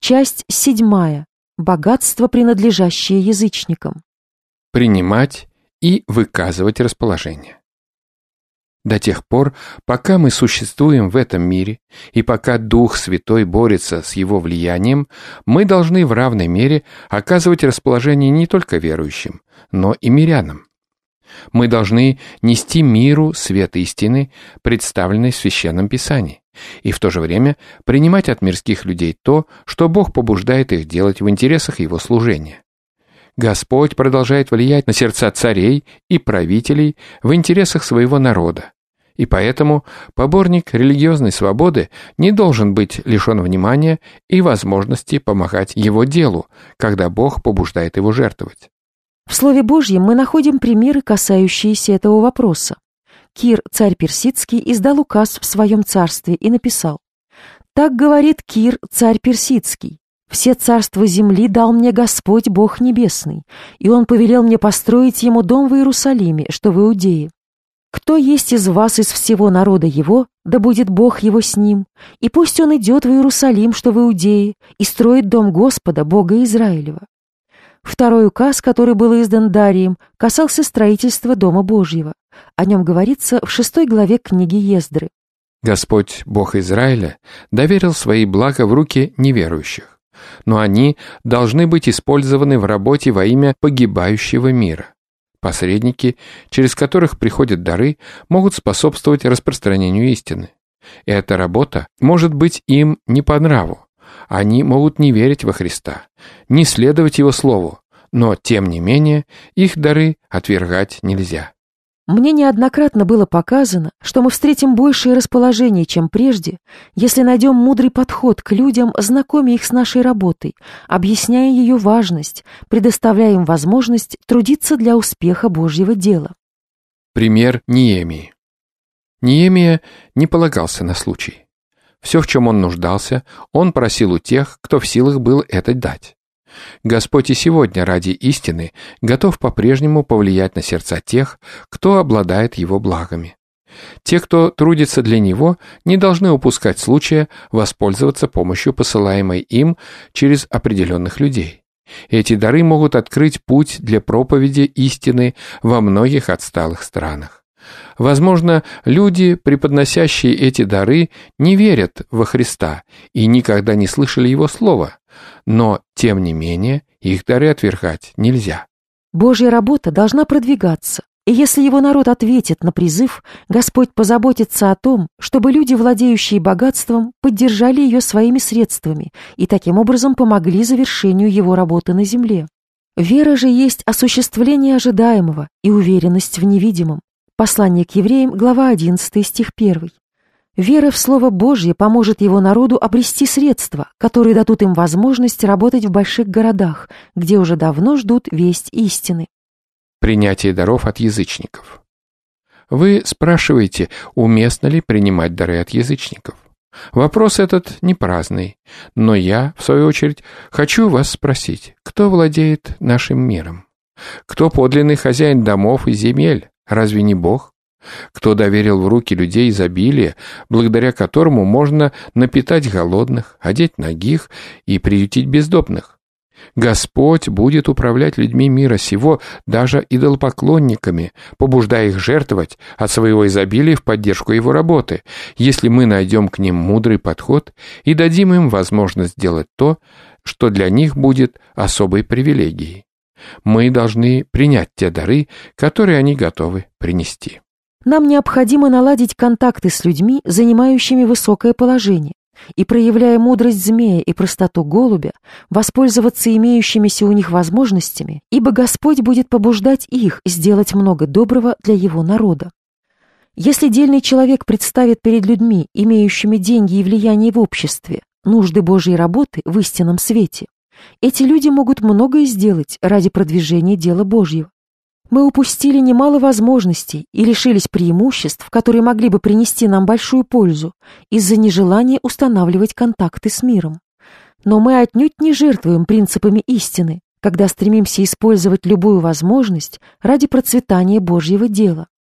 Часть 7. Богатство, принадлежащее язычникам. Принимать и выказывать расположение. До тех пор, пока мы существуем в этом мире, и пока Дух Святой борется с его влиянием, мы должны в равной мере оказывать расположение не только верующим, но и мирянам. Мы должны нести миру свет истины, представленный в Священном Писании, и в то же время принимать от мирских людей то, что Бог побуждает их делать в интересах Его служения. Господь продолжает влиять на сердца царей и правителей в интересах своего народа, и поэтому поборник религиозной свободы не должен быть лишен внимания и возможности помогать его делу, когда Бог побуждает его жертвовать. В Слове Божьем мы находим примеры, касающиеся этого вопроса. Кир, царь персидский, издал указ в своем царстве и написал: «Так говорит Кир, царь персидский: все царства земли дал мне Господь Бог Небесный, и Он повелел мне построить Ему дом в Иерусалиме, что в Иудее. Кто есть из вас из всего народа Его, да будет Бог Его с ним, и пусть Он идет в Иерусалим, что в Иудее, и строит дом Господа, Бога Израилева». Второй указ, который был издан Дарием, касался строительства Дома Божьего. О нем говорится в 6 главе книги Ездры. Господь, Бог Израиля, доверил свои блага в руки неверующих, но они должны быть использованы в работе во имя погибающего мира. Посредники, через которых приходят дары, могут способствовать распространению истины. Эта работа может быть им не по нраву. Они могут не верить во Христа, не следовать Его Слову, но, тем не менее, их дары отвергать нельзя. Мне неоднократно было показано, что мы встретим большее расположение, чем прежде, если найдем мудрый подход к людям, знакомя их с нашей работой, объясняя ее важность, предоставляя им возможность трудиться для успеха Божьего дела. Пример Неемии. Неемия не полагался на случай. Все, в чем он нуждался, он просил у тех, кто в силах был это дать. Господь и сегодня ради истины готов по-прежнему повлиять на сердца тех, кто обладает Его благами. Те, кто трудится для Него, не должны упускать случая воспользоваться помощью, посылаемой им через определенных людей. Эти дары могут открыть путь для проповеди истины во многих отсталых странах. Возможно, люди, преподносящие эти дары, не верят во Христа и никогда не слышали Его слова, но, тем не менее, их дары отвергать нельзя. Божья работа должна продвигаться, и если Его народ ответит на призыв, Господь позаботится о том, чтобы люди, владеющие богатством, поддержали ее своими средствами и таким образом помогли завершению Его работы на земле. Вера же есть осуществление ожидаемого и уверенность в невидимом. Послание к евреям, глава 11, стих 1. Вера в Слово Божье поможет его народу обрести средства, которые дадут им возможность работать в больших городах, где уже давно ждут весть истины. Принятие даров от язычников. Вы спрашиваете, уместно ли принимать дары от язычников? Вопрос этот не праздный, но я, в свою очередь, хочу вас спросить, кто владеет нашим миром? Кто подлинный хозяин домов и земель? Разве не Бог? Кто доверил в руки людей изобилие, благодаря которому можно напитать голодных, одеть нагих и приютить бездомных? Господь будет управлять людьми мира сего, даже идолопоклонниками, побуждая их жертвовать от своего изобилия в поддержку Его работы, если мы найдем к ним мудрый подход и дадим им возможность сделать то, что для них будет особой привилегией. Мы должны принять те дары, которые они готовы принести. Нам необходимо наладить контакты с людьми, занимающими высокое положение, и, проявляя мудрость змея и простоту голубя, воспользоваться имеющимися у них возможностями, ибо Господь будет побуждать их сделать много доброго для Его народа. Если дельный человек представит перед людьми, имеющими деньги и влияние в обществе, нужды Божьей работы в истинном свете, эти люди могут многое сделать ради продвижения дела Божьего. Мы упустили немало возможностей и лишились преимуществ, которые могли бы принести нам большую пользу, из-за нежелания устанавливать контакты с миром. Но мы отнюдь не жертвуем принципами истины, когда стремимся использовать любую возможность ради процветания Божьего дела.